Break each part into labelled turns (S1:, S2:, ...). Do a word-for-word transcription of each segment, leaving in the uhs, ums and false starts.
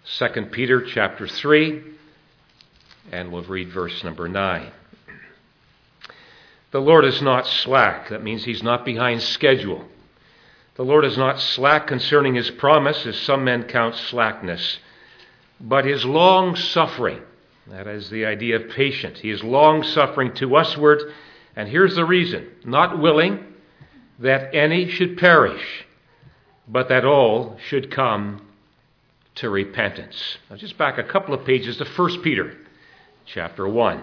S1: Second Peter chapter three, and we'll read verse number nine. The Lord is not slack. That means he's not behind schedule. The Lord is not slack concerning his promise, as some men count slackness, but is long-suffering. That is the idea of patient. He is long-suffering to usward, and here's the reason: not willing that any should perish, but that all should come to repentance. Now just back a couple of pages to First Peter chapter one.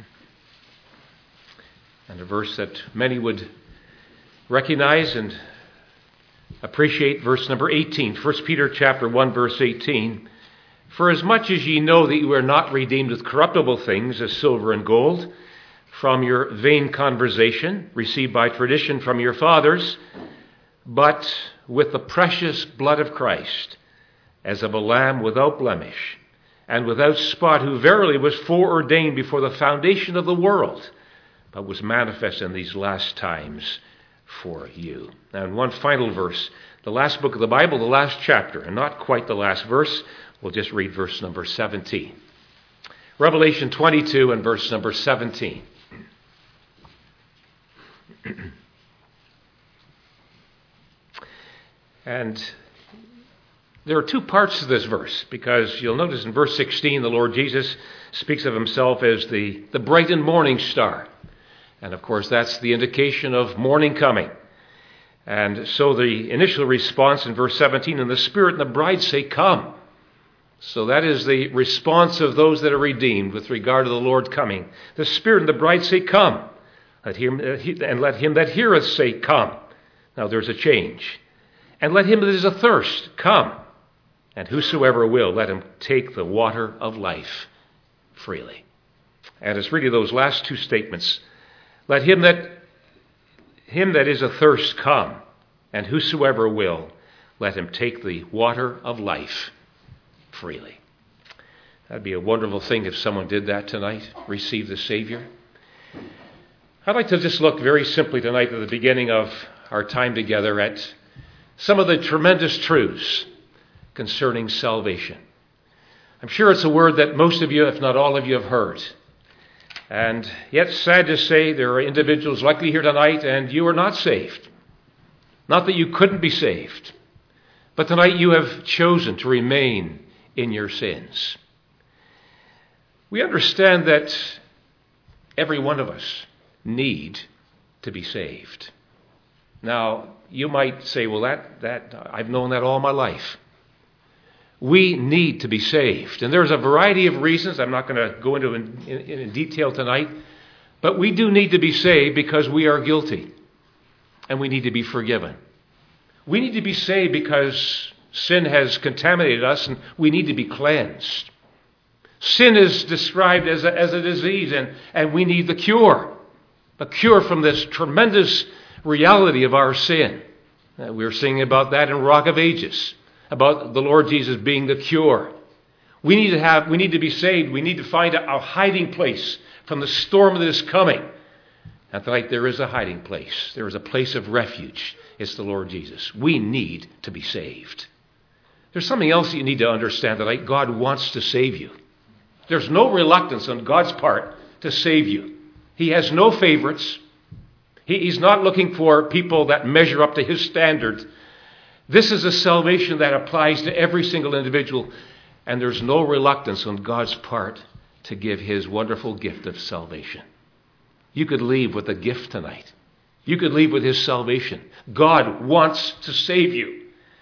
S1: And a verse that many would recognize and appreciate, verse number eighteen. First Peter chapter one, verse eighteen. For as much as ye know that you are not redeemed with corruptible things, as silver and gold, from your vain conversation, received by tradition from your fathers, but with the precious blood of Christ, as of a lamb without blemish, and without spot, who verily was foreordained before the foundation of the world, but was manifest in these last times for you. Now, in one final verse, the last book of the Bible, the last chapter, and not quite the last verse, we'll just read verse number seventeen. Revelation twenty-two and verse number seventeen. And there are two parts to this verse, because you'll notice in verse sixteen, the Lord Jesus speaks of himself as the, the bright and morning star. And of course, that's the indication of morning coming. And so the initial response in verse seventeen, and the Spirit and the bride say, come. So that is the response of those that are redeemed with regard to the Lord coming. The Spirit and the bride say, come. Let him, and let him that heareth say, come. Now there's a change. And let him that is athirst come. And whosoever will, let him take the water of life freely. And it's really those last two statements. Let him that him that is athirst come, and whosoever will, let him take the water of life freely. That'd be a wonderful thing if someone did that tonight, receive the Savior. I'd like to just look very simply tonight at the beginning of our time together at some of the tremendous truths concerning salvation. I'm sure it's a word that most of you, if not all of you, have heard. And yet, sad to say, there are individuals likely here tonight, and you are not saved. Not that you couldn't be saved, but tonight you have chosen to remain in your sins. We understand that every one of us need to be saved. Now, you might say, well, that that I've known that all my life. We need to be saved. And there's a variety of reasons. I'm not going to go into in, in, in detail tonight. But we do need to be saved because we are guilty. And we need to be forgiven. We need to be saved because sin has contaminated us and we need to be cleansed. Sin is described as a, as a disease, and, and we need the cure. A cure from this tremendous reality of our sin. Uh, we were singing about that in Rock of Ages, about the Lord Jesus being the cure. We need to have, we need to be saved. We need to find a, a hiding place from the storm that is coming. And tonight there is a hiding place. There is a place of refuge. It's the Lord Jesus. We need to be saved. There's something else you need to understand tonight. God wants to save you. There's no reluctance on God's part to save you. He has no favorites. He, he's not looking for people that measure up to his standard. This is a salvation that applies to every single individual, and there's no reluctance on God's part to give his wonderful gift of salvation. You could leave with a gift tonight. You could leave with his salvation. God wants to save you.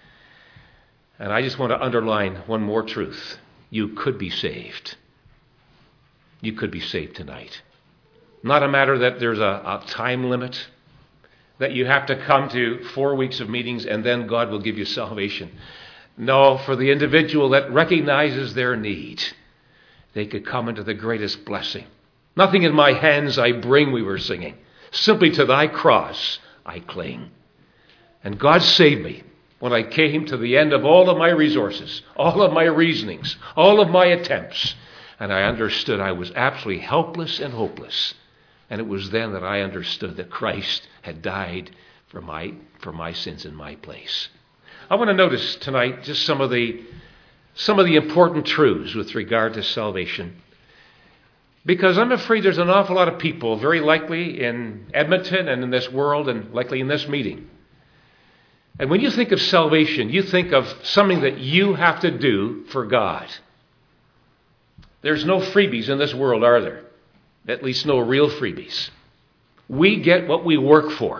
S1: And I just want to underline one more truth. You could be saved. You could be saved tonight. Not a matter that there's a, a time limit, that you have to come to four weeks of meetings and then God will give you salvation. No, for the individual that recognizes their need, they could come into the greatest blessing. Nothing in my hands I bring, we were singing. Simply to thy cross I cling. And God saved me when I came to the end of all of my resources, all of my reasonings, all of my attempts. And I understood I was absolutely helpless and hopeless. And it was then that I understood that Christ had died for my for my sins in my place. I want to notice tonight just some of the some of the important truths with regard to salvation. Because I'm afraid there's an awful lot of people, very likely in Edmonton and in this world and likely in this meeting. And when you think of salvation, you think of something that you have to do for God. There's no freebies in this world, are there? At least no real freebies. We get what we work for.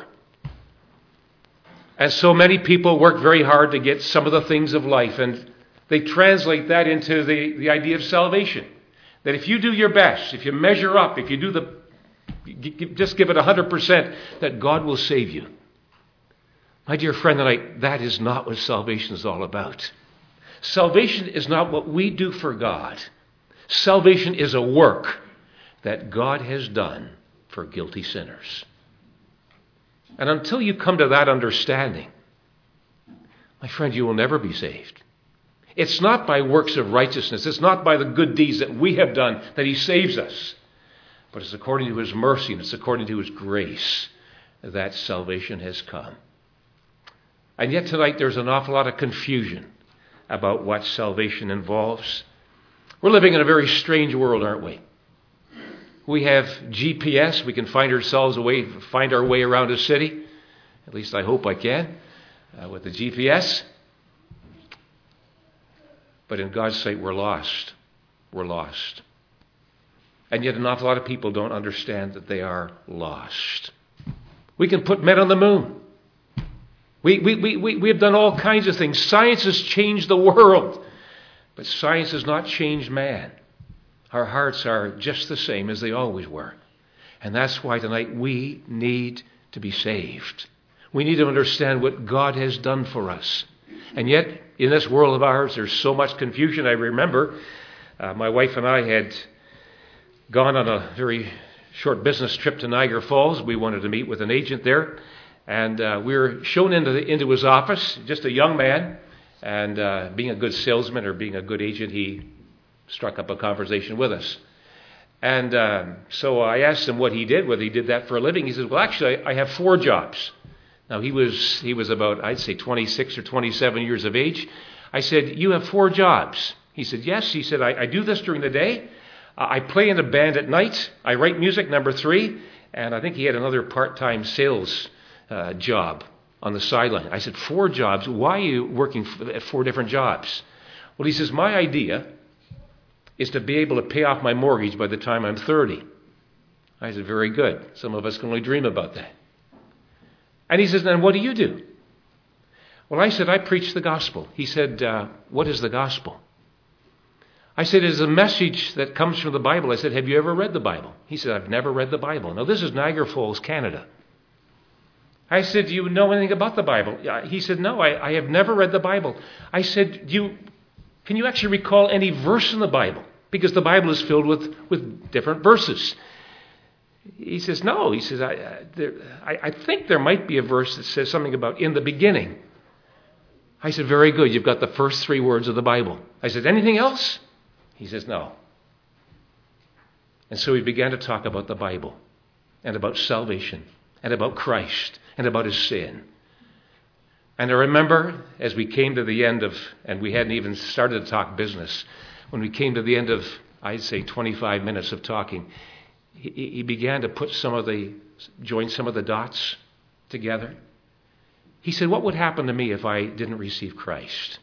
S1: And so many people work very hard to get some of the things of life, and they translate that into the, the idea of salvation. That if you do your best, if you measure up, if you do the, just give it one hundred percent, that God will save you. My dear friend, tonight, that is not what salvation is all about. Salvation is not what we do for God. Salvation is a work that God has done for guilty sinners. And until you come to that understanding, my friend, you will never be saved. It's not by works of righteousness. It's not by the good deeds that we have done that he saves us. But it's according to his mercy and it's according to his grace that salvation has come. And yet tonight there's an awful lot of confusion about what salvation involves. We're living in a very strange world, aren't we? We have G P S. We can find ourselves a way, find our way around a city. At least I hope I can uh, with the G P S. But in God's sight, we're lost. We're lost. And yet an awful lot of people don't understand that they are lost. We can put men on the moon. We, we, we, we, we have done all kinds of things. Science has changed the world. But science has not changed man. Our hearts are just the same as they always were. And that's why tonight we need to be saved. We need to understand what God has done for us. And yet, in this world of ours, there's so much confusion. I remember uh, my wife and I had gone on a very short business trip to Niagara Falls. We wanted to meet with an agent there. And uh, we were shown into, the, into his office, just a young man. And uh, being a good salesman or being a good agent, he struck up a conversation with us. And uh, so I asked him what he did, whether he did that for a living. He said, well, actually, I have four jobs. Now, he was he was about, I'd say, twenty-six or twenty-seven years of age. I said, you have four jobs. He said, yes. He said, I, I do this during the day. Uh, I play in a band at night. I write music, number three. And I think he had another part-time sales uh, job on the sideline. I said, four jobs? Why are you working at four different jobs? Well, he says, my idea is to be able to pay off my mortgage by the time I'm thirty. I said, very good. Some of us can only dream about that. And he says, then what do you do? Well, I said, I preach the gospel. He said, uh, what is the gospel? I said, it is a message that comes from the Bible. I said, have you ever read the Bible? He said, I've never read the Bible. Now, this is Niagara Falls, Canada. I said, do you know anything about the Bible? He said, no, I, I have never read the Bible. I said, do you, can you actually recall any verse in the Bible? Because the Bible is filled with, with different verses. He says, no. He says, I, uh, there, I, I think there might be a verse that says something about in the beginning. I said, very good. You've got the first three words of the Bible. I said, anything else? He says, no. And so we began to talk about the Bible and about salvation and about Christ and about his sin. And I remember as we came to the end of, and we hadn't even started to talk business, when we came to the end of, I'd say, twenty-five minutes of talking, he, he began to put some of the, join some of the dots together. He said, what would happen to me if I didn't receive Christ?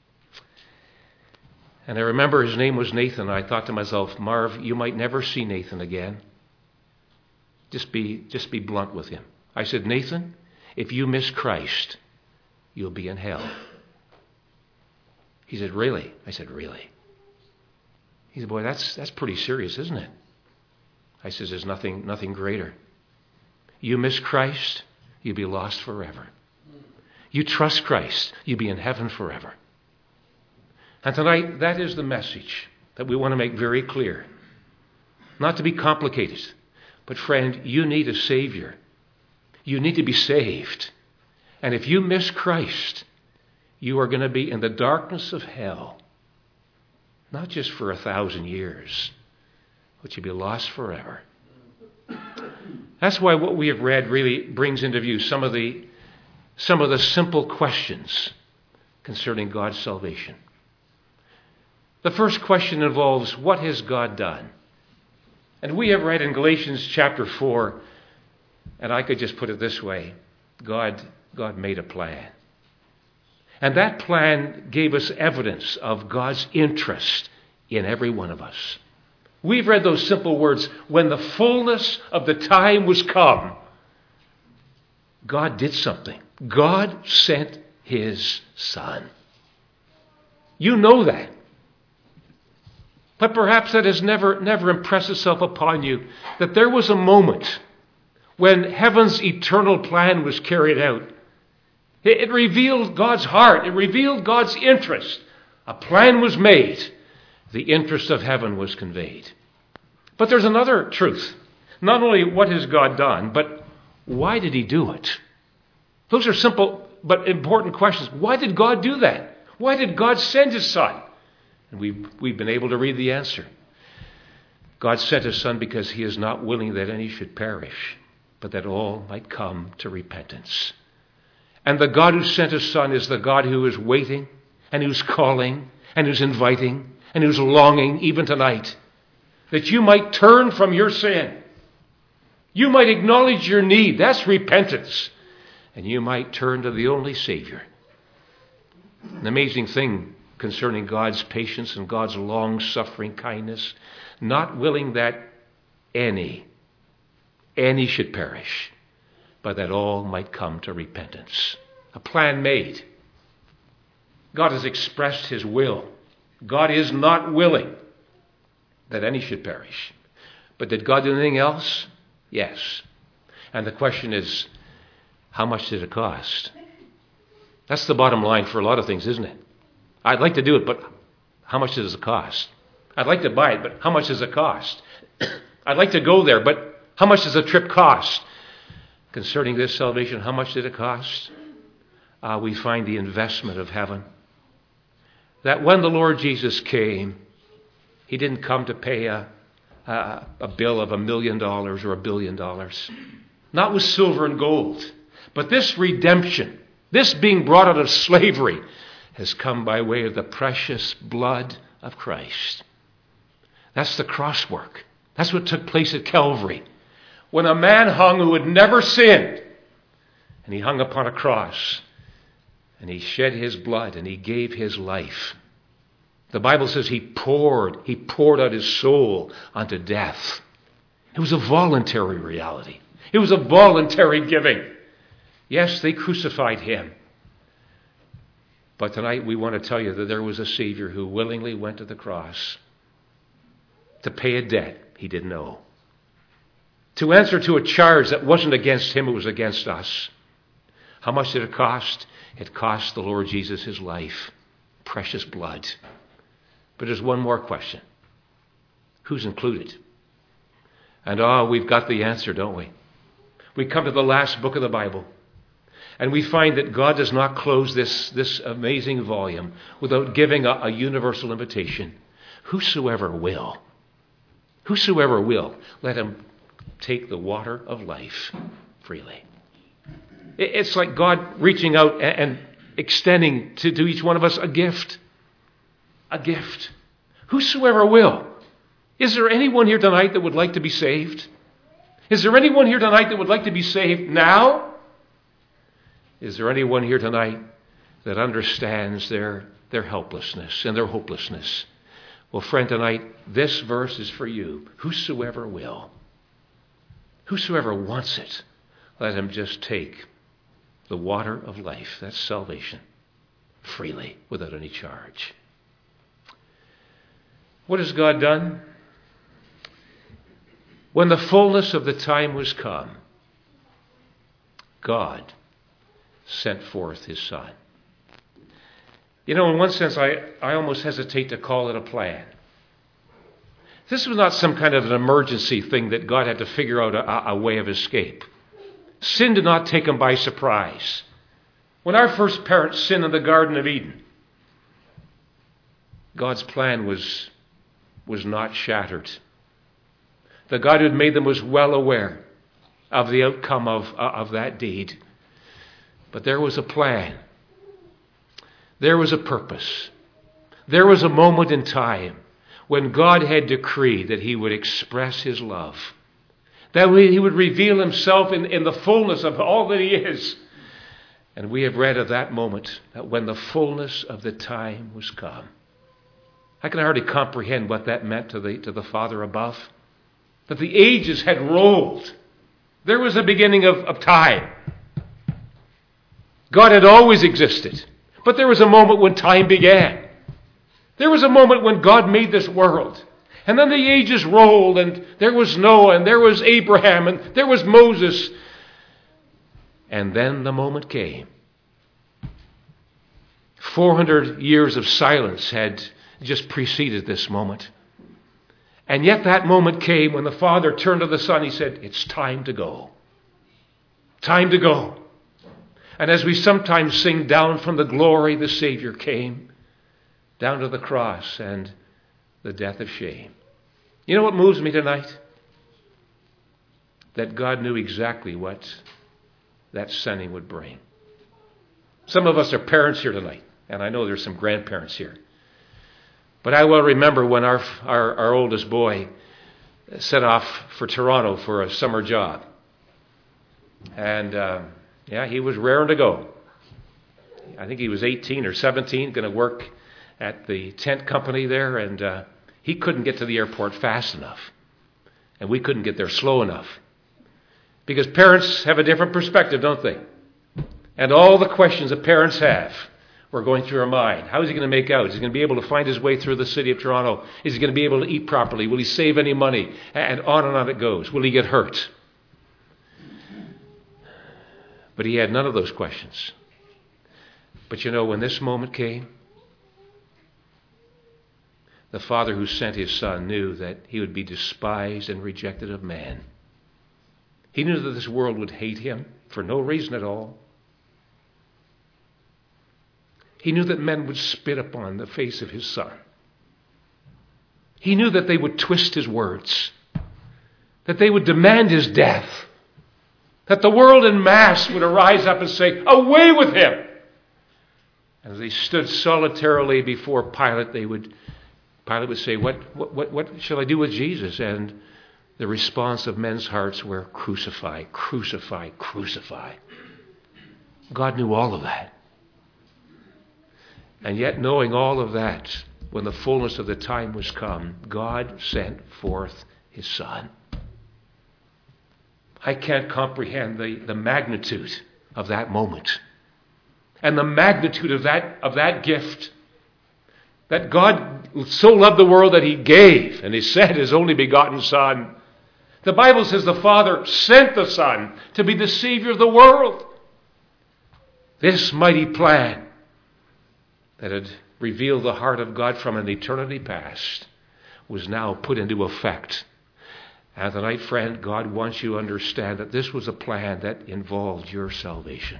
S1: And I remember his name was Nathan. I thought to myself, Marv, you might never see Nathan again. Just be, just be blunt with him. I said, Nathan, if you miss Christ, you'll be in hell. He said, really? I said, really? He said, boy, that's that's pretty serious, isn't it? I said, there's nothing, nothing greater. You miss Christ, you'll be lost forever. You trust Christ, you'll be in heaven forever. And tonight, that is the message that we want to make very clear. Not to be complicated, but friend, you need a Savior. You need to be saved. And if you miss Christ, you are going to be in the darkness of hell. Not just for a thousand years, but you'll be lost forever. That's why what we have read really brings into view some of the, some of the simple questions concerning God's salvation. The first question involves, what has God done? And we have read in Galatians chapter four, and I could just put it this way, God, God made a plan. And that plan gave us evidence of God's interest in every one of us. We've read those simple words, when the fullness of the time was come, God did something. God sent his Son. You know that. But perhaps that has never, never impressed itself upon you, that there was a moment when heaven's eternal plan was carried out. It, it revealed God's heart. It revealed God's interest. A plan was made. The interest of heaven was conveyed. But there's another truth. Not only what has God done, but why did he do it? Those are simple but important questions. Why did God do that? Why did God send his Son? And we've, we've been able to read the answer. God sent his Son because he is not willing that any should perish, but that all might come to repentance. And the God who sent his Son is the God who is waiting and who's calling and who's inviting and who's longing even tonight that you might turn from your sin. You might acknowledge your need. That's repentance. And you might turn to the only Savior. An amazing thing concerning God's patience and God's long-suffering kindness, not willing that any, any should perish, but that all might come to repentance. A plan made. God has expressed his will. God is not willing that any should perish. But did God do anything else? Yes. And the question is, how much did it cost? That's the bottom line for a lot of things, isn't it? I'd like to do it, but how much does it cost? I'd like to buy it, but how much does it cost? I'd like to go there, but how much does the trip cost? Concerning this salvation, how much did it cost? Uh, we find the investment of heaven. That when the Lord Jesus came, he didn't come to pay a, a, a bill of a million dollars or a billion dollars. Not with silver and gold. But this redemption, this being brought out of slavery, has come by way of the precious blood of Christ. That's the cross work. That's what took place at Calvary. When a man hung who had never sinned, and he hung upon a cross, and he shed his blood, and he gave his life. The Bible says he poured, he poured out his soul unto death. It was a voluntary reality. It was a voluntary giving. Yes, they crucified him. But tonight we want to tell you that there was a Savior who willingly went to the cross to pay a debt he didn't owe. To answer to a charge that wasn't against him, it was against us. How much did it cost? It cost the Lord Jesus his life. Precious blood. But there's one more question. Who's included? And ah, oh, we've got the answer, don't we? We come to the last book of the Bible. And we find that God does not close this, this amazing volume without giving a, a universal invitation. Whosoever will, whosoever will, let him take the water of life freely. It's like God reaching out and extending to, to each one of us a gift. A gift. Whosoever will. Is there anyone here tonight that would like to be saved? Is there anyone here tonight that would like to be saved now? Is there anyone here tonight that understands their, their helplessness and their hopelessness? Well, friend, tonight, this verse is for you. Whosoever will. Whosoever wants it, let him just take the water of life, that's salvation, freely, without any charge. What has God done? When the fullness of the time was come, God sent forth his Son. You know, in one sense, I, I almost hesitate to call it a plan. This was not some kind of an emergency thing that God had to figure out a, a way of escape. Sin did not take him by surprise. When our first parents sinned in the Garden of Eden, God's plan was, was not shattered. The God who had made them was well aware of the outcome of, of that deed. But there was a plan. There was a purpose. There was a moment in time when God had decreed that he would express his love, that he would reveal himself in, in the fullness of all that he is. And we have read of that moment, that when the fullness of the time was come. I can hardly comprehend what that meant to the, to the Father above. That the ages had rolled. There was a beginning of, of time. God had always existed. But there was a moment when time began. There was a moment when God made this world. And then the ages rolled, and there was Noah, and there was Abraham, and there was Moses. And then the moment came. four hundred years of silence had just preceded this moment. And yet that moment came when the Father turned to the Son. He said, it's time to go. Time to go. And as we sometimes sing, down from the glory the Savior came, down to the cross and the death of shame. You know what moves me tonight? That God knew exactly what that sending would bring. Some of us are parents here tonight, and I know there's some grandparents here. But I well remember when our, our, our oldest boy set off for Toronto for a summer job. And, uh, yeah, he was raring to go. I think he was eighteen or seventeen, going to work at the tent company there, and uh, he couldn't get to the airport fast enough. And we couldn't get there slow enough. Because parents have a different perspective, don't they? And all the questions that parents have were going through our mind. How is he going to make out? Is he going to be able to find his way through the city of Toronto? Is he going to be able to eat properly? Will he save any money? And on and on it goes. Will he get hurt? But he had none of those questions. But you know, when this moment came, the Father who sent his Son knew that he would be despised and rejected of man. He knew that this world would hate him for no reason at all. He knew that men would spit upon the face of his Son. He knew that they would twist his words, that they would demand his death, that the world in mass would arise up and say, away with him. And as they stood solitarily before Pilate, they would, Pilate would say, what, what, what, what shall I do with Jesus? And the response of men's hearts were, crucify, crucify, crucify. God knew all of that. And yet, knowing all of that, when the fullness of the time was come, God sent forth his Son. I can't comprehend the, the magnitude of that moment. And the magnitude of that, of that gift. That God so loved the world that he gave, and he sent his only begotten Son. The Bible says the Father sent the Son to be the Savior of the world. This mighty plan that had revealed the heart of God from an eternity past was now put into effect. And tonight, friend, God wants you to understand that this was a plan that involved your salvation.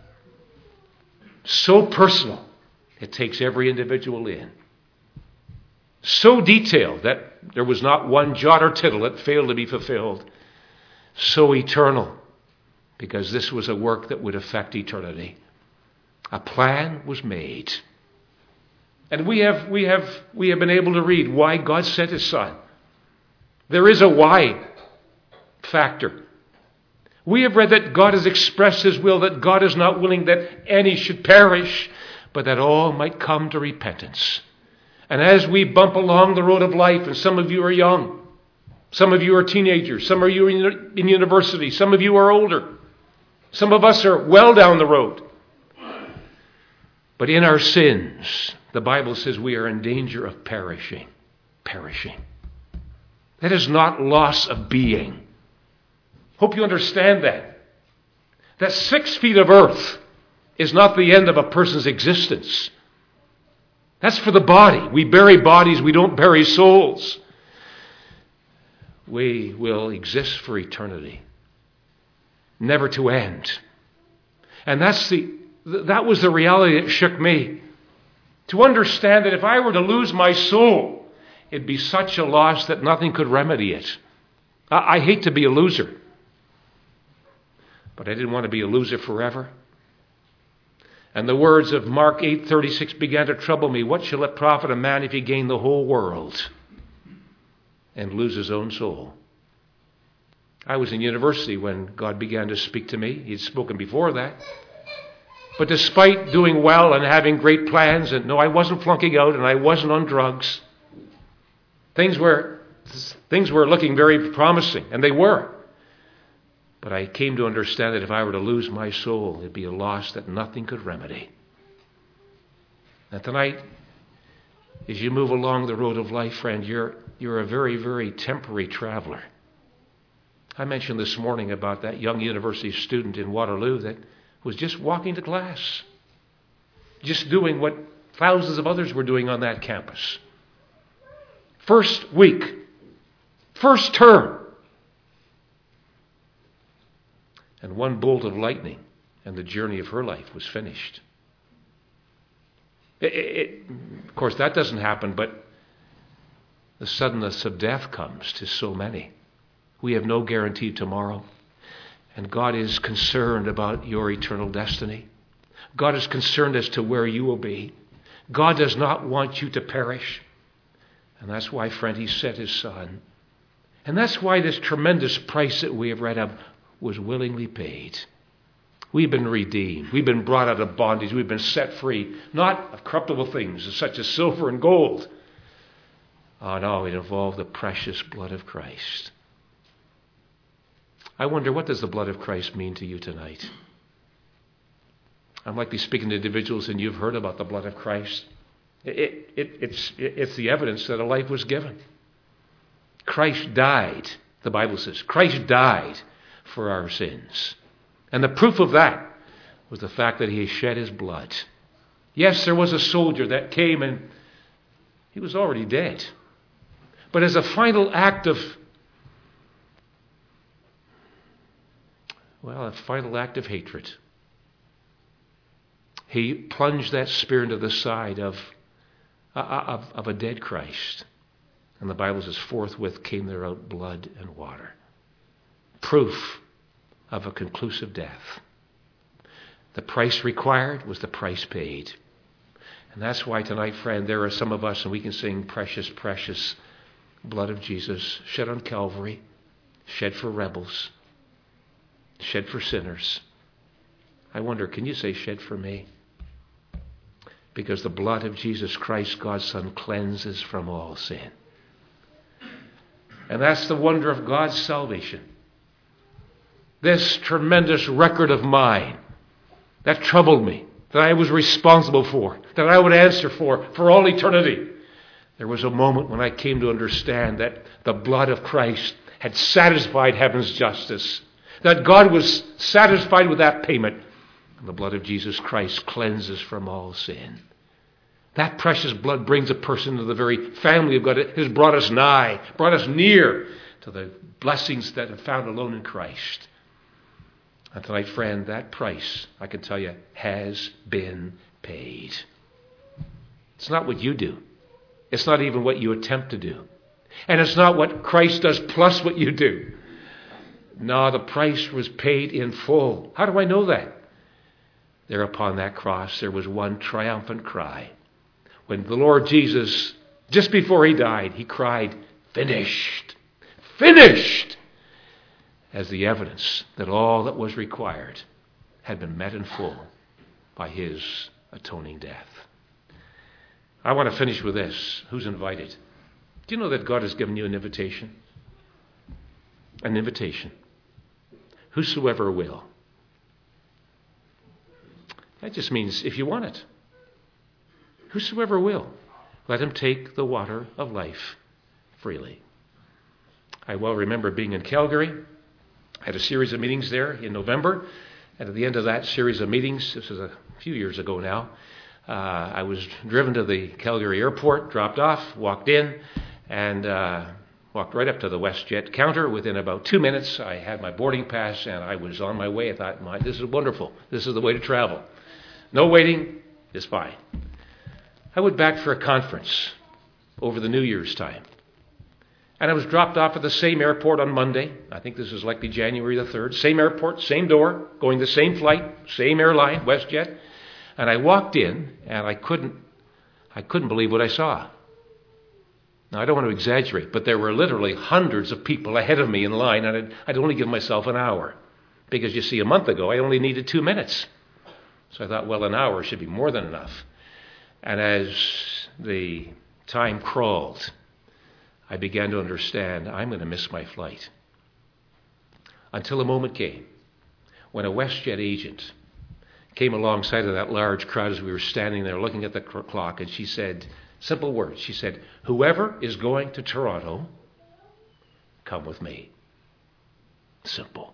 S1: So personal, it takes every individual in. So detailed that there was not one jot or tittle that failed to be fulfilled. So eternal, because this was a work that would affect eternity. A plan was made. And we have, we have, we have been able to read why God sent his Son. There is a why factor. We have read that God has expressed his will, that God is not willing that any should perish, but that all might come to repentance. And as we bump along the road of life, and some of you are young, some of you are teenagers, some of you are in university, some of you are older, some of us are well down the road. But in our sins, the Bible says we are in danger of perishing. Perishing. That is not loss of being. Hope you understand that. That six feet of earth is not the end of a person's existence. That's for the body. We bury bodies, we don't bury souls. We will exist for eternity. Never to end. And that's the that was the reality that shook me. To understand that if I were to lose my soul, it'd be such a loss that nothing could remedy it. I, I hate to be a loser. But I didn't want to be a loser forever. And the words of Mark eight thirty-six began to trouble me. What shall it profit a man if he gain the whole world and lose his own soul? I was in university when God began to speak to me. He'd spoken before that. But despite doing well and having great plans, and no, I wasn't flunking out and I wasn't on drugs. Things were, things were looking very promising, and they were. But I came to understand that if I were to lose my soul, it'd be a loss that nothing could remedy. And tonight, as you move along the road of life, friend, you're, you're a very, very temporary traveler. I mentioned this morning about that young university student in Waterloo that was just walking to class, just doing what thousands of others were doing on that campus. First week, first term, and one bolt of lightning, and the journey of her life was finished. It, it, of course, that doesn't happen, but the suddenness of death comes to so many. We have no guarantee tomorrow. And God is concerned about your eternal destiny. God is concerned as to where you will be. God does not want you to perish. And that's why, friend, He sent His Son. And that's why this tremendous price that we have read of was willingly paid. We've been redeemed. We've been brought out of bondage. We've been set free, not of corruptible things such as silver and gold. Oh no, it involved the precious blood of Christ. I wonder, what does the blood of Christ mean to you tonight? I'm likely speaking to individuals, and you've heard about the blood of Christ. It, it, it's, it's the evidence that a life was given. Christ died, the Bible says. Christ died for our sins. And the proof of that was the fact that He shed His blood. Yes, there was a soldier that came, and he was already dead. But as a final act of Well, a final act of hatred, He plunged that spear into the side of, of, of a dead Christ. And the Bible says, forthwith came there out blood and water. Proof of a conclusive death. The price required was the price paid. And that's why tonight, friend, there are some of us, and we can sing precious, precious blood of Jesus, shed on Calvary, shed for rebels, shed for sinners. I wonder, can you say shed for me? Because the blood of Jesus Christ, God's Son, cleanses from all sin. And that's the wonder of God's salvation. This tremendous record of mine that troubled me, that I was responsible for, that I would answer for, for all eternity. There was a moment when I came to understand that the blood of Christ had satisfied heaven's justice. That God was satisfied with that payment. And the blood of Jesus Christ cleanses from all sin. That precious blood brings a person into the very family of God. It has brought us nigh, brought us near to the blessings that are found alone in Christ. And tonight, friend, that price, I can tell you, has been paid. It's not what you do. It's not even what you attempt to do. And it's not what Christ does plus what you do. No, the price was paid in full. How do I know that? There upon that cross, there was one triumphant cry. When the Lord Jesus, just before He died, He cried, finished, finished, as the evidence that all that was required had been met in full by His atoning death. I want to finish with this. Who's invited? Do you know that God has given you an invitation? An invitation. Whosoever will. That just means if you want it. Whosoever will, let him take the water of life freely. I well remember being in Calgary. I had a series of meetings there in November. And at the end of that series of meetings, this is a few years ago now, uh, I was driven to the Calgary airport, dropped off, walked in, and uh, walked right up to the WestJet counter. Within about two minutes, I had my boarding pass, and I was on my way. I thought, my, this is wonderful. This is the way to travel. No waiting is fine. I went back for a conference over the New Year's time. And I was dropped off at the same airport on Monday. I think this is likely January the third. Same airport, same door, going the same flight, same airline, WestJet. And I walked in, and I couldn't, I couldn't believe what I saw. Now, I don't want to exaggerate, but there were literally hundreds of people ahead of me in line, and I'd, I'd only give myself an hour. Because, you see, a month ago, I only needed two minutes. So I thought, well, an hour should be more than enough. And as the time crawled, I began to understand I'm going to miss my flight. Until a moment came when a WestJet agent came alongside of that large crowd as we were standing there looking at the clock, and she said, simple words, she said, whoever is going to Toronto, come with me. Simple.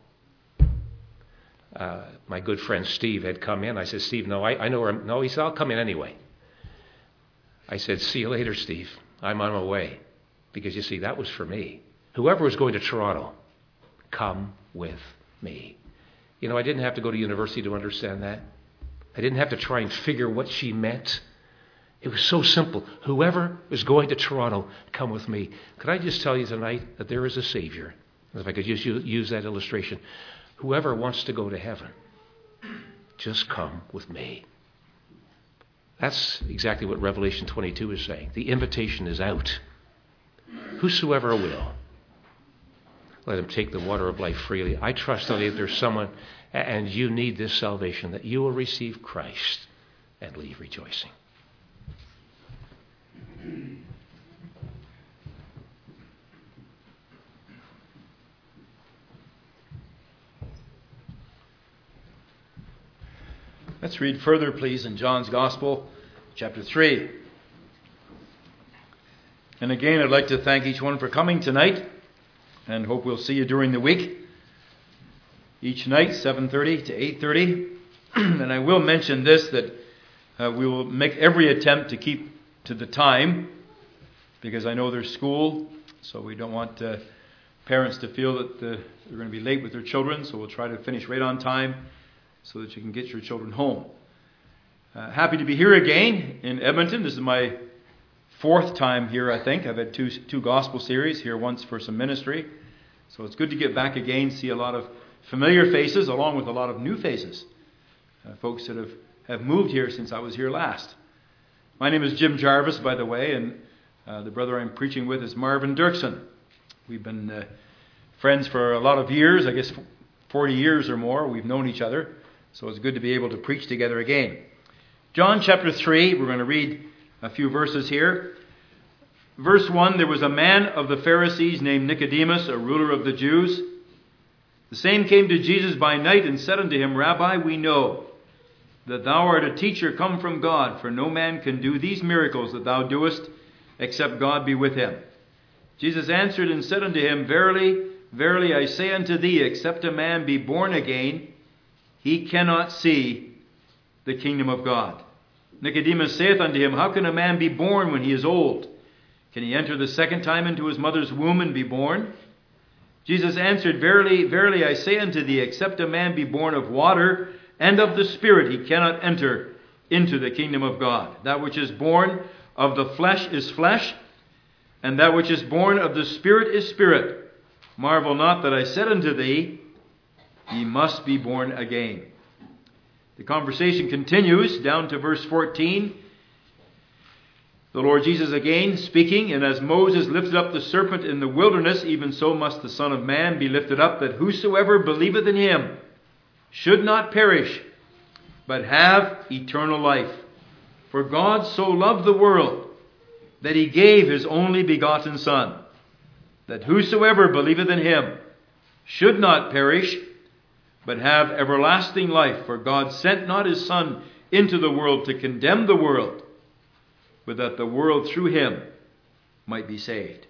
S1: Uh, my good friend Steve had come in. I said, Steve, no, I, I know where I'm. No, he said, I'll come in anyway. I said, see you later, Steve. I'm on my way. Because, you see, that was for me. Whoever was going to Toronto, come with me. You know, I didn't have to go to university to understand that. I didn't have to try and figure what she meant. It was so simple. Whoever is going to Toronto, come with me. Could I just tell you tonight that there is a Savior? If I could just use that illustration. Whoever wants to go to heaven, just come with me. That's exactly what Revelation twenty-two is saying. The invitation is out. Whosoever will, let him take the water of life freely. I trust that if there's someone and you need this salvation, that you will receive Christ and leave rejoicing.
S2: Let's read further, please, in John's Gospel, chapter three. And again, I'd like to thank each one for coming tonight, and hope we'll see you during the week. Each night, seven thirty to eight thirty. And I will mention this, that uh, we will make every attempt to keep to the time, because I know there's school, so we don't want uh, parents to feel that the, they're going to be late with their children, so we'll try to finish right on time, so that you can get your children home. Uh, happy to be here again in Edmonton. This is my fourth time here, I think. I've had two two gospel series here, once for some ministry. So it's good to get back again, see a lot of familiar faces, along with a lot of new faces. Uh, folks that have, have moved here since I was here last. My name is Jim Jarvis, by the way, and uh, the brother I'm preaching with is Marvin Dirksen. We've been uh, friends for a lot of years, I guess forty years or more. We've known each other. So it's good to be able to preach together again. John chapter three, we're going to read a few verses here. Verse one, there was a man of the Pharisees named Nicodemus, a ruler of the Jews. The same came to Jesus by night and said unto him, Rabbi, we know that thou art a teacher come from God, for no man can do these miracles that thou doest, except God be with him. Jesus answered and said unto him, Verily, verily, I say unto thee, except a man be born again, he cannot see the kingdom of God. Nicodemus saith unto him, How can a man be born when he is old? Can he enter the second time into his mother's womb and be born? Jesus answered, Verily, verily, I say unto thee, except a man be born of water and of the Spirit, he cannot enter into the kingdom of God. That which is born of the flesh is flesh, and that which is born of the Spirit is spirit. Marvel not that I said unto thee, Ye must be born again. The conversation continues down to verse fourteen. The Lord Jesus again speaking, and as Moses lifted up the serpent in the wilderness, even so must the Son of Man be lifted up, that whosoever believeth in him should not perish, but have eternal life. For God so loved the world, that he gave his only begotten Son, that whosoever believeth in him should not perish, but have everlasting life. For God sent not his Son into the world to condemn the world, but that the world through him might be saved.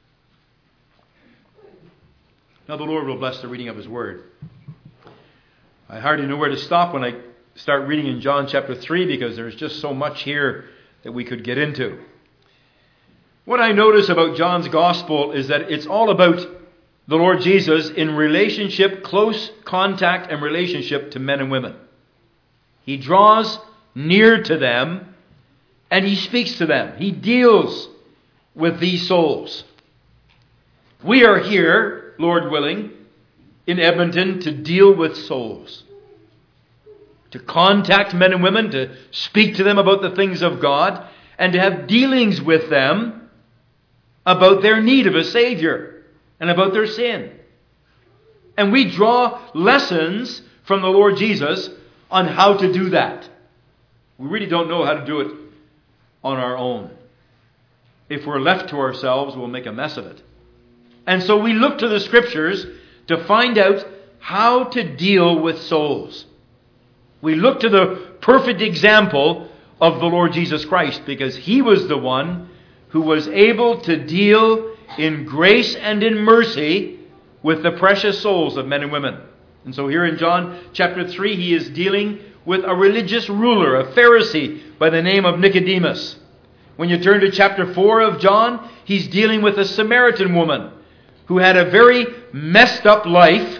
S2: Now the Lord will bless the reading of his word. I hardly know where to stop when I start reading in John chapter three, because there's just so much here that we could get into. What I notice about John's gospel is that it's all about the Lord Jesus in relationship, close contact and relationship to men and women. He draws near to them and he speaks to them. He deals with these souls. We are here, Lord willing, in Edmonton to deal with souls. to contact men and women, to speak to them about the things of God, and to have dealings with them about their need of a Savior and about their sin. And we draw lessons from the Lord Jesus on how to do that. We really don't know how to do it on our own. If we're left to ourselves, we'll make a mess of it. And so we look to the Scriptures to find out how to deal with souls. We look to the perfect example of the Lord Jesus Christ, because He was the one who was able to deal in grace and in mercy with the precious souls of men and women. And so here in John chapter three, He is dealing with a religious ruler, a Pharisee by the name of Nicodemus. When you turn to chapter four of John, He's dealing with a Samaritan woman who had a very messed up life,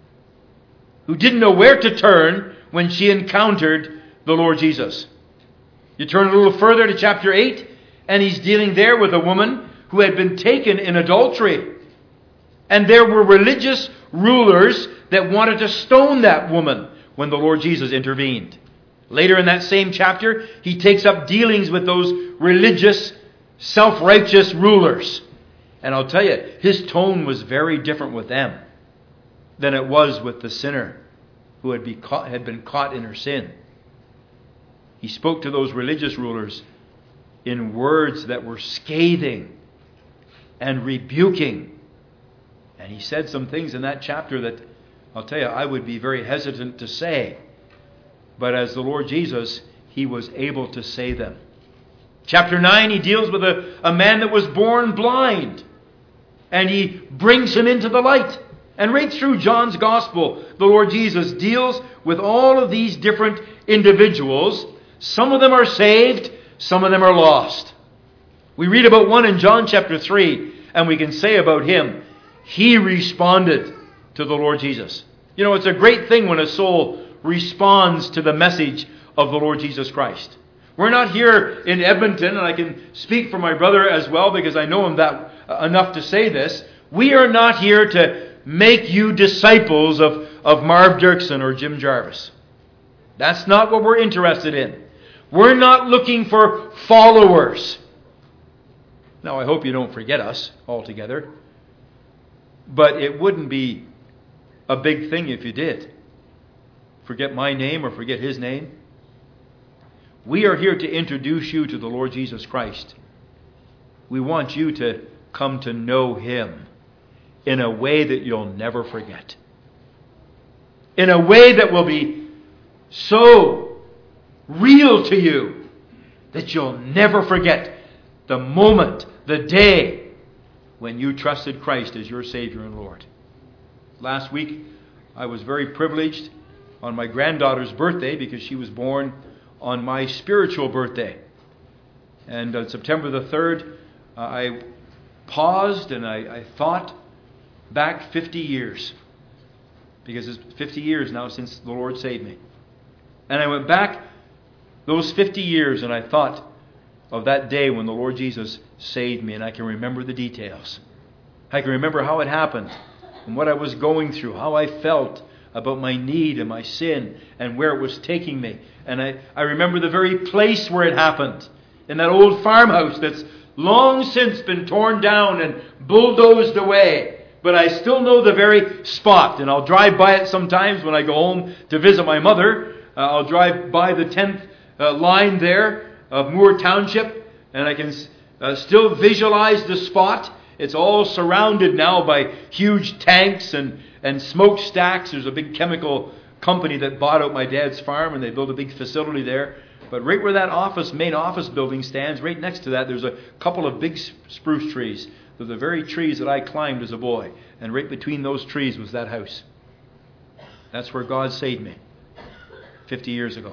S2: who didn't know where to turn when she encountered the Lord Jesus. You turn a little further to chapter eight, and He's dealing there with a woman who had been taken in adultery. And there were religious rulers that wanted to stone that woman when the Lord Jesus intervened. Later in that same chapter, He takes up dealings with those religious, self-righteous rulers. And I'll tell you, His tone was very different with them than it was with the sinner who had, be caught, had been caught in her sin. He spoke to those religious rulers in words that were scathing and rebuking. And He said some things in that chapter that, I'll tell you, I would be very hesitant to say. But as the Lord Jesus, He was able to say them. Chapter nine, He deals with a, a man that was born blind. And He brings him into the light. And right through John's Gospel, the Lord Jesus deals with all of these different individuals. Some of them are saved, some of them are lost. We read about one in John chapter three, and we can say about him, he responded to the Lord Jesus. You know, it's a great thing when a soul responds to the message of the Lord Jesus Christ. We're not here in Edmonton, and I can speak for my brother as well because I know him that uh, enough to say this. We are not here to make you disciples of, of Marv Dirksen or Jim Jarvis. That's not what we're interested in. We're not looking for followers. Now, I hope you don't forget us altogether. But it wouldn't be a big thing if you did. Forget my name or forget His name. We are here to introduce you to the Lord Jesus Christ. We want you to come to know Him in a way that you'll never forget. In a way that will be so real to you that you'll never forget the moment, the day when you trusted Christ as your Savior and Lord. Last week, I was very privileged on my granddaughter's birthday because she was born on my spiritual birthday. And on September the third, uh, I paused and I, I thought back fifty years. Because it's fifty years now since the Lord saved me. And I went back those fifty years and I thought of that day when the Lord Jesus saved me, and I can remember the details. I can remember how it happened and what I was going through, how I felt about my need and my sin and where it was taking me. And I, I remember the very place where it happened, in that old farmhouse that's long since been torn down and bulldozed away. But I still know the very spot, and I'll drive by it sometimes when I go home to visit my mother. Uh, I'll drive by the tenth uh, line there of Moore Township, and I can uh, still visualize the spot. It's all surrounded now by huge tanks and, and smokestacks. There's a big chemical company that bought out my dad's farm, and they built a big facility there. But right where that office, main office building stands, right next to that, there's a couple of big spruce trees. They're the very trees that I climbed as a boy. And right between those trees was that house. That's where God saved me fifty years ago.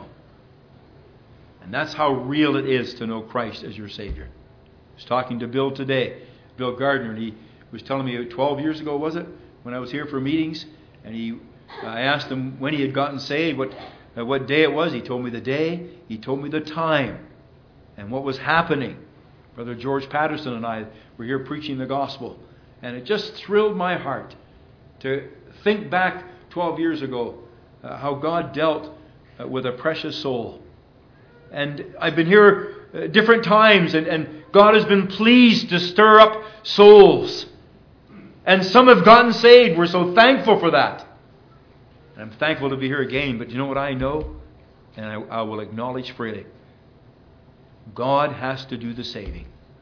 S2: And that's how real it is to know Christ as your Savior. I was talking to Bill today, Bill Gardner, and he was telling me twelve years ago, was it, when I was here for meetings, and he, I asked him when he had gotten saved, what, uh, what day it was. He told me the day, he told me the time, and what was happening. Brother George Patterson and I were here preaching the gospel, and it just thrilled my heart to think back twelve years ago uh, how God dealt uh, with a precious soul. And I've been here uh, different times, and, and God has been pleased to stir up souls. And some have gotten saved. We're so thankful for that. And I'm thankful to be here again. But you know what I know? And I, I will acknowledge freely. God has to do the saving.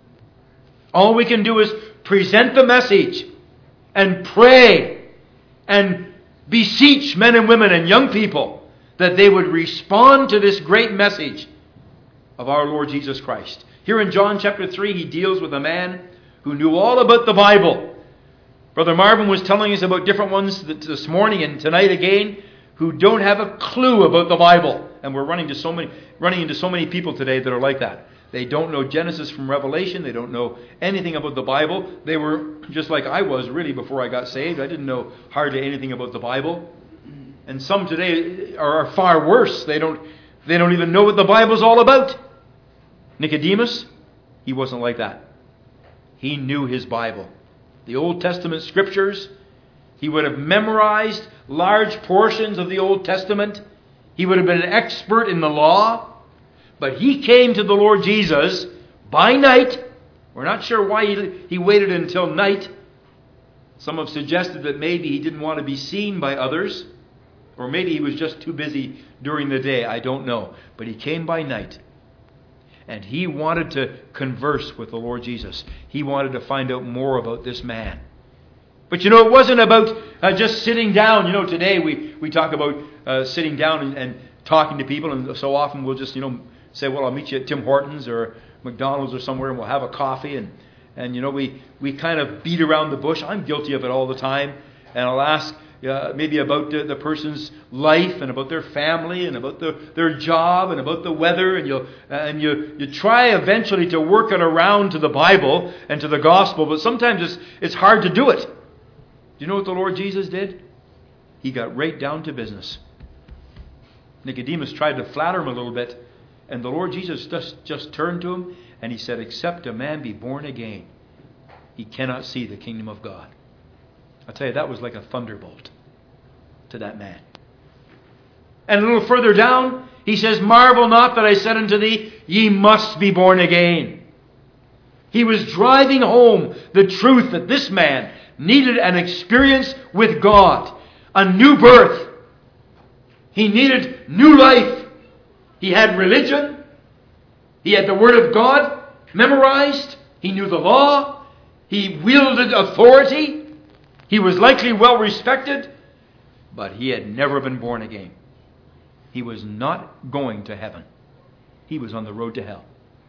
S2: All we can do is present the message and pray and beseech men and women and young people that they would respond to this great message of our Lord Jesus Christ. Here in John chapter three, he deals with a man who knew all about the Bible. Brother Marvin was telling us about different ones this morning and tonight again who don't have a clue about the Bible. And we're running to so many, running into so many people today that are like that. They don't know Genesis from Revelation. They don't know anything about the Bible. They were just like I was really before I got saved. I didn't know hardly anything about the Bible. And some today are far worse. They don't, they don't even know what the Bible's all about. Nicodemus, he wasn't like that. He knew his Bible. The Old Testament scriptures. He would have memorized large portions of the Old Testament. He would have been an expert in the law. But he came to the Lord Jesus by night. We're not sure why he, he waited until night. Some have suggested that maybe he didn't want to be seen by others. Or maybe he was just too busy during the day. I don't know. But he came by night. And he wanted to converse with the Lord Jesus. He wanted to find out more about this man. But you know, it wasn't about uh, just sitting down. You know, today we, we talk about uh, sitting down and, and talking to people. And so often we'll just, you know, say, well, I'll meet you at Tim Hortons or McDonald's or somewhere and we'll have a coffee. And, and you know, we, we kind of beat around the bush. I'm guilty of it all the time. And I'll ask uh, maybe about the, the person's life and about their family and about the, their job and about the weather. And, you'll, and you, you try eventually to work it around to the Bible and to the gospel. But sometimes it's, it's hard to do it. Do you know what the Lord Jesus did? He got right down to business. Nicodemus tried to flatter him a little bit. And the Lord Jesus just, just turned to him and he said, except a man be born again, he cannot see the kingdom of God. I'll tell you, that was like a thunderbolt to that man. And a little further down, he says, marvel not that I said unto thee, ye must be born again. He was driving home the truth that this man needed an experience with God, a new birth. He needed new life. He had religion. He had the Word of God memorized. He knew the law. He wielded authority. He was likely well respected, but he had never been born again. He was not going to heaven. He was on the road to hell.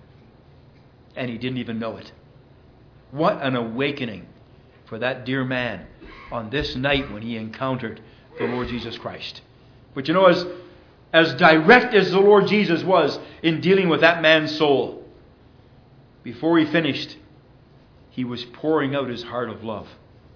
S2: And he didn't even know it. What an awakening for that dear man on this night when he encountered the Lord Jesus Christ. But you know, as, as direct as the Lord Jesus was in dealing with that man's soul, before he finished, he was pouring out his heart of love.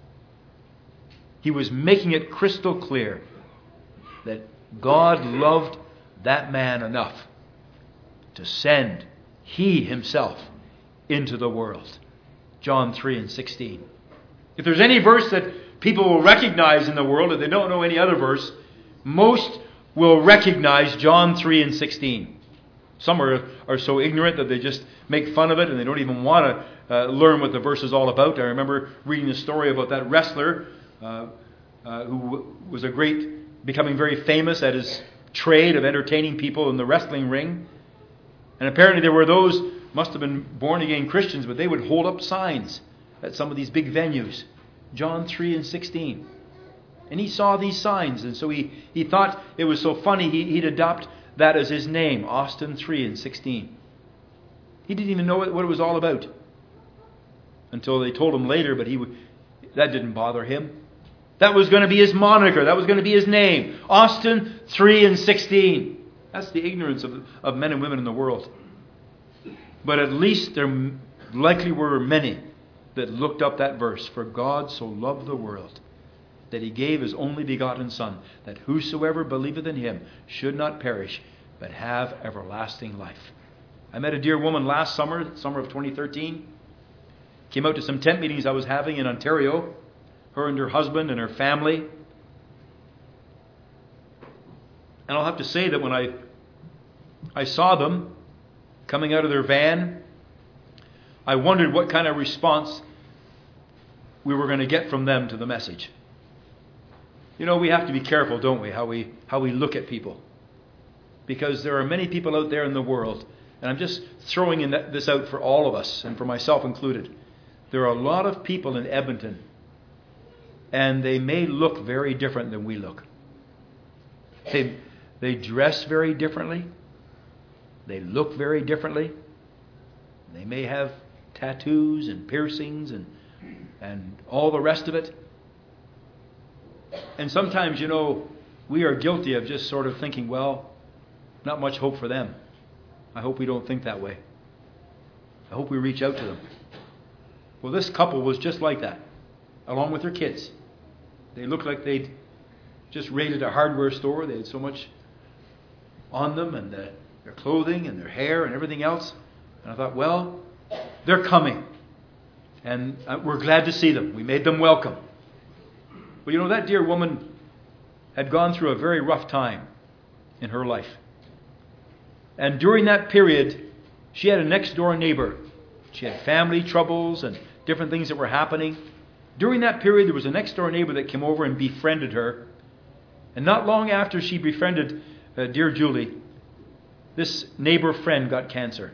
S2: He was making it crystal clear that God loved that man enough to send He Himself into the world. John three and sixteen. If there's any verse that people will recognize in the world, if they don't know any other verse, most will recognize John three and sixteen. Some are, are so ignorant that they just make fun of it and they don't even want to uh, learn what the verse is all about. I remember reading the story about that wrestler uh, uh, who was a great, becoming very famous at his trade of entertaining people in the wrestling ring. And apparently there were those, must have been born again Christians, but they would hold up signs at some of these big venues. John three and sixteen. And he saw these signs, and so he, he thought it was so funny he, he'd adopt that as his name, Austin three and sixteen. He didn't even know what, what it was all about until they told him later, but he would, that didn't bother him. That was going to be his moniker. That was going to be his name. Austin three and sixteen. That's the ignorance of, of men and women in the world. But at least there likely were many that looked up that verse. For God so loved the world that He gave His only begotten Son, that whosoever believeth in Him should not perish, but have everlasting life. I met a dear woman last summer, summer of twenty thirteen. Came out to some tent meetings I was having in Ontario. Her and her husband and her family. And I'll have to say that when I I saw them coming out of their van, I wondered what kind of response we were going to get from them to the message. You know, we have to be careful, don't we, how we how we look at people. Because there are many people out there in the world, and I'm just throwing in that, this out for all of us, and for myself included. There are a lot of people in Edmonton, and they may look very different than we look. They, they dress very differently. They look very differently. They may have tattoos and piercings and and all the rest of it. And sometimes, you know, we are guilty of just sort of thinking, well, not much hope for them. I hope we don't think that way. I hope we reach out to them. Well, this couple was just like that, along with their kids. They looked like they'd just raided a hardware store. They had so much on them, and the, their clothing and their hair and everything else. And I thought, well, they're coming. And we're glad to see them. We made them welcome. But you know, that dear woman had gone through a very rough time in her life. And during that period, she had a next door neighbor. She had family troubles and different things that were happening. During that period, there was a next door neighbor that came over and befriended her. And not long after she befriended uh, dear Julie, this neighbor friend got cancer.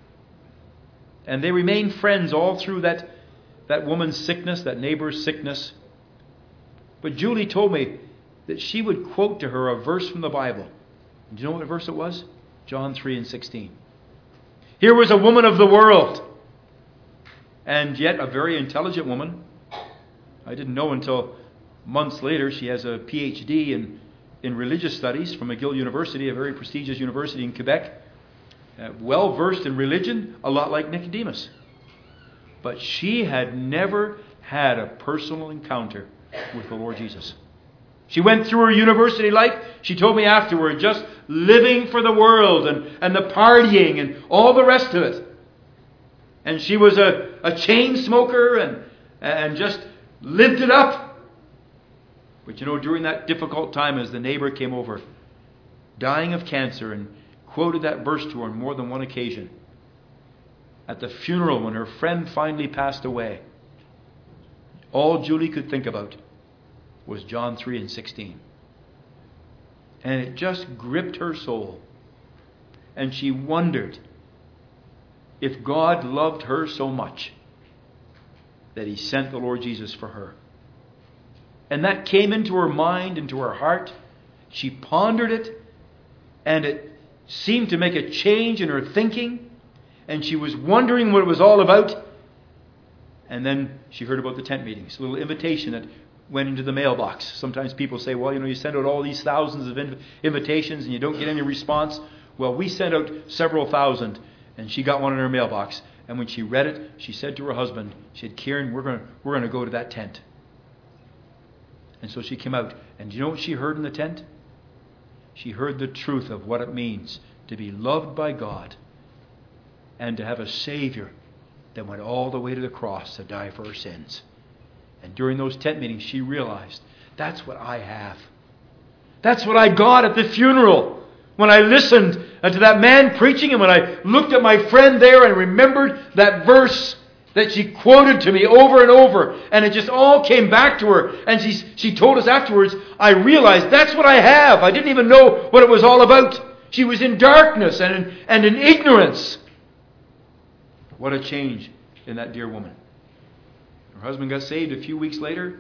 S2: And they remained friends all through that, that woman's sickness, that neighbor's sickness. But Julie told me that she would quote to her a verse from the Bible. Do you know what verse it was? John three and sixteen. Here was a woman of the world, and yet a very intelligent woman. I didn't know until months later she has a P H D in, in religious studies from McGill University, a very prestigious university in Quebec. Uh, well versed in religion, a lot like Nicodemus. But she had never had a personal encounter with the Lord Jesus. She went through her university life, she told me afterward, just living for the world and, and the partying and all the rest of it. And she was a, a chain smoker and, and just lived it up. But you know, during that difficult time as the neighbor came over, dying of cancer, and quoted that verse to her on more than one occasion, at the funeral when her friend finally passed away, all Julie could think about was John three and sixteen. And it just gripped her soul. And she wondered if God loved her so much that He sent the Lord Jesus for her. And that came into her mind, into her heart. She pondered it, and it seemed to make a change in her thinking. And she was wondering what it was all about. And then she heard about the tent meetings, a little invitation that went into the mailbox. Sometimes people say, well, you know, you send out all these thousands of inv- invitations and you don't get any response. Well, we sent out several thousand, and she got one in her mailbox. And when she read it, she said to her husband, she said, Kieran, we're going to we're going to go to that tent. And so she came out. And do you know what she heard in the tent? She heard the truth of what it means to be loved by God and to have a Savior that went all the way to the cross to die for her sins. And during those tent meetings, she realized, that's what I have. That's what I got at the funeral. When I listened to that man preaching, and when I looked at my friend there and remembered that verse that she quoted to me over and over, and it just all came back to her. And she, she told us afterwards, I realized that's what I have. I didn't even know what it was all about. She was in darkness and in, and in ignorance. What a change in that dear woman. Her husband got saved a few weeks later,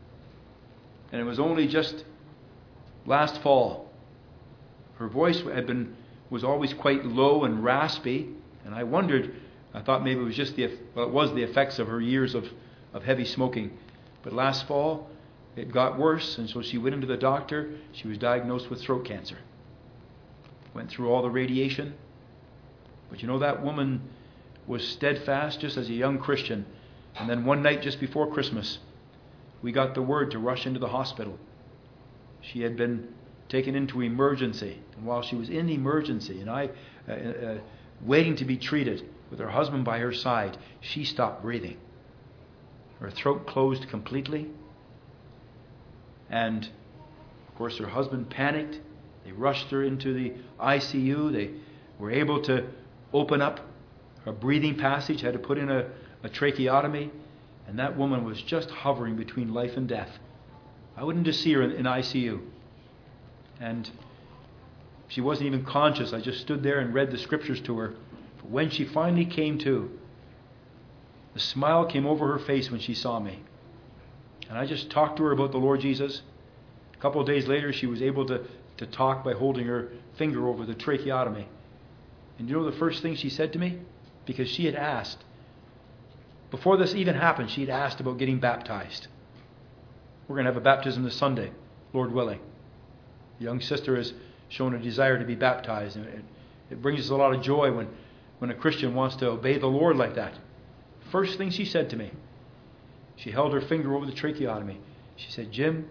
S2: and it was only just last fall. Her voice had been was always quite low and raspy, and I wondered, I thought maybe it was just the well, it was the effects of her years of, of heavy smoking. But last fall, it got worse, and so she went into the doctor. She was diagnosed with throat cancer. Went through all the radiation. But you know, that woman was steadfast just as a young Christian. And then one night just before Christmas, we got the word to rush into the hospital. She had been taken into emergency. And while she was in emergency and I uh, uh, waiting to be treated with her husband by her side, she stopped breathing. Her throat closed completely. And, of course, her husband panicked. They rushed her into the I C U. They were able to open up her breathing passage, had to put in a, a tracheotomy, and that woman was just hovering between life and death. I went in to see her in, in I C U, and she wasn't even conscious. I just stood there and read the scriptures to her. But when she finally came to, the smile came over her face when she saw me. And I just talked to her about the Lord Jesus. A couple of days later, she was able to, to talk by holding her finger over the tracheotomy. And you know the first thing she said to me? Because she had asked, before this even happened, she had asked about getting baptized. We're going to have a baptism this Sunday, Lord willing. The young sister has shown a desire to be baptized, and it, it brings us a lot of joy when, when a Christian wants to obey the Lord like that. First thing she said to me, she held her finger over the tracheotomy. She said, "Jim,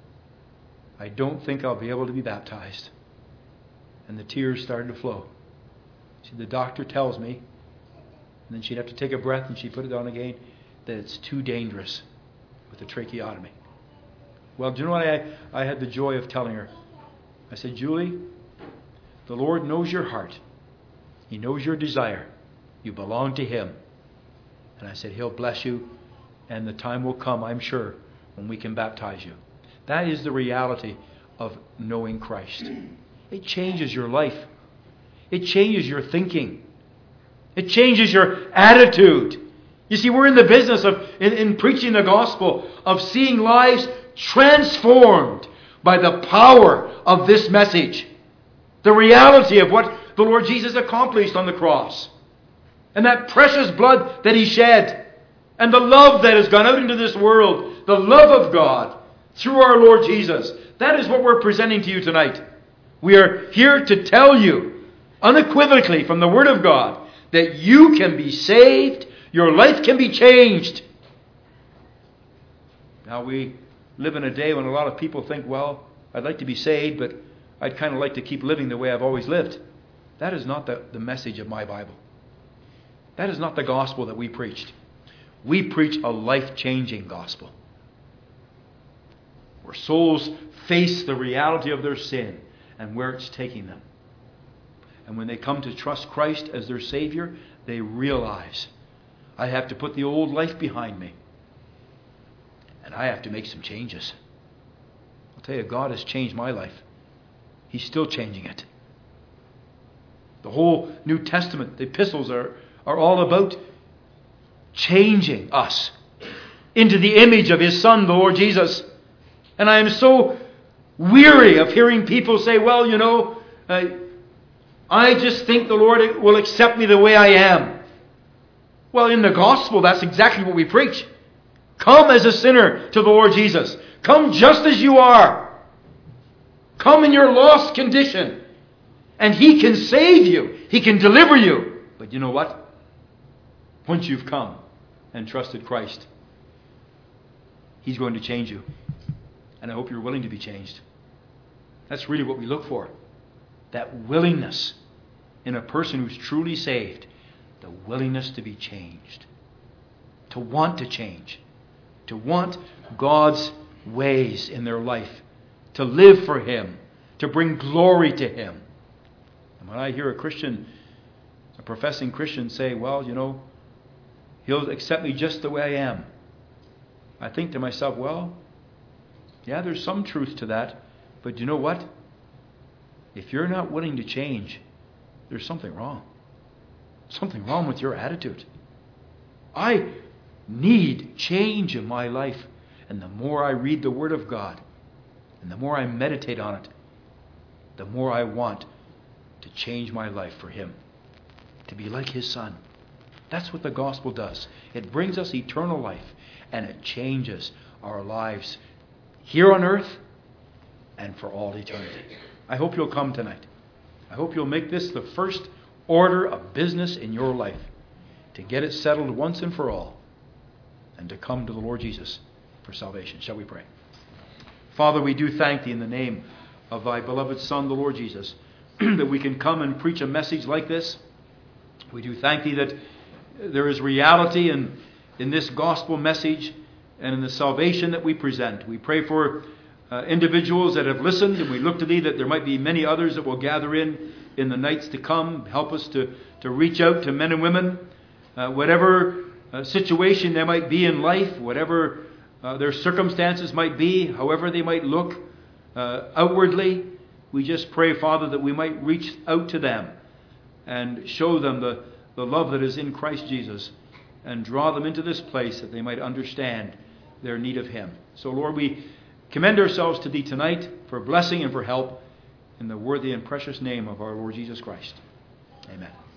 S2: I don't think I'll be able to be baptized." And the tears started to flow. She said, "The doctor tells me," and then she'd have to take a breath and she put it down again, "that it's too dangerous with the tracheotomy." Well, do you know what I, I had the joy of telling her? I said, "Julie, the Lord knows your heart. He knows your desire. You belong to Him." And I said, He'll bless you, and the time will come, I'm sure, when we can baptize you. That is the reality of knowing Christ. It changes your life. It changes your thinking. It changes your attitude. You see, we're in the business of, in, in preaching the gospel, of seeing lives transformed by the power of this message. The reality of what the Lord Jesus accomplished on the cross. And that precious blood that He shed. And the love that has gone out into this world. The love of God through our Lord Jesus. That is what we're presenting to you tonight. We are here to tell you unequivocally from the Word of God that you can be saved. Your life can be changed. Now we live in a day when a lot of people think, well, I'd like to be saved, but I'd kind of like to keep living the way I've always lived. That is not the, the message of my Bible. That is not the gospel that we preached. We preach a life-changing gospel, where souls face the reality of their sin and where it's taking them. And when they come to trust Christ as their Savior, they realize, I have to put the old life behind me, and I have to make some changes. I'll tell you, God has changed my life. He's still changing it. The whole New Testament, the epistles are, are all about changing us into the image of His Son, the Lord Jesus. And I am so weary of hearing people say, well, you know, uh, I just think the Lord will accept me the way I am. Well, in the gospel, that's exactly what we preach. Come as a sinner to the Lord Jesus. Come just as you are. Come in your lost condition. And He can save you. He can deliver you. But you know what? Once you've come and trusted Christ, He's going to change you. And I hope you're willing to be changed. That's really what we look for. That willingness in a person who's truly saved. The willingness to be changed. To want to change. To want God's ways in their life. To live for Him. To bring glory to Him. And when I hear a Christian, a professing Christian say, well, you know, He'll accept me just the way I am, I think to myself, well, yeah, there's some truth to that. But you know what? If you're not willing to change, there's something wrong. Something wrong with your attitude. I need change in my life. And the more I read the Word of God, and the more I meditate on it, the more I want to change my life for Him. To be like His Son. That's what the gospel does. It brings us eternal life. And it changes our lives here on earth and for all eternity. I hope you'll come tonight. I hope you'll make this the first order of business in your life. To get it settled once and for all. And to come to the Lord Jesus for salvation. Shall we pray? Father, we do thank Thee in the name of Thy beloved Son, the Lord Jesus, that we can come and preach a message like this. We do thank Thee that there is reality in, in this gospel message and in the salvation that we present. We pray for uh, individuals that have listened, and we look to Thee that there might be many others that will gather in in the nights to come. Help us to, to reach out to men and women, uh, whatever uh, situation they might be in life, whatever uh, their circumstances might be, however they might look uh, outwardly. We just pray, Father, that we might reach out to them and show them the, the love that is in Christ Jesus, and draw them into this place that they might understand their need of Him. So, Lord, we commend ourselves to Thee tonight for blessing and for help, in the worthy and precious name of our Lord Jesus Christ. Amen.